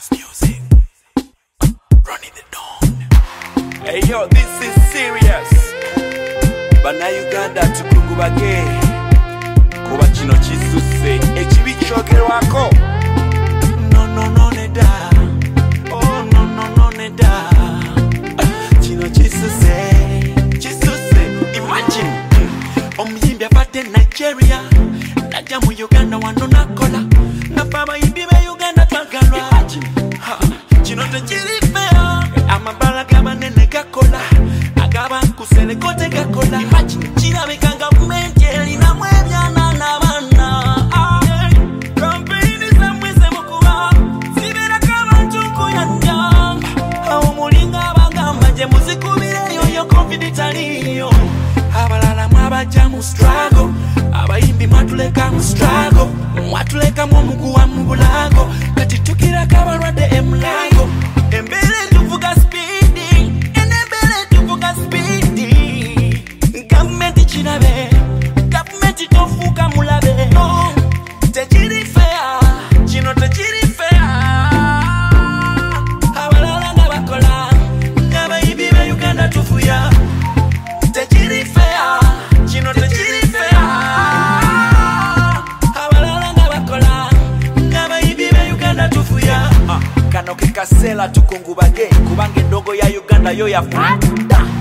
house music. Running the dawn. Hey yo, this is serious. Bana Uganda tukungubage. Kuba kino kisuse ekibi kyogerwako. No neda. Oh no neda. Kino kisuse. Imagine omuyimbi afate Nigeria najja mu Uganda wano nakola nafaba yimbi be Uganda twagalwa kino tekiri fair amabala gabanene gakola agabankusele kote gakola imagine kirabika gavumenti erinamu ebyana n'abaana kampeyini zamwese mukuba ziberako abantu nkuyanja awo mulinga abagamba gye muzikubireyo yo covid italiyo abalala mwabaja mu struggle abayimbi mwatuleka mu struggle mwatuleka mu muguwa mu bulago kati tukirako abalwadde emulango embere tuvuga speedi enembere tuvuga speedi gavumenti kirabe gavumenti tofuuka mulabe tekiri fair kino tekiri fair abalala nga bakola ng'abayimbi be Uganda tufuya tekiri fair kino tekiri fair abalala nga bakola ng'abayimbi be Uganda tufuya kano ke kaseera tukungubage kubanga endongo ya Uganda yo yafata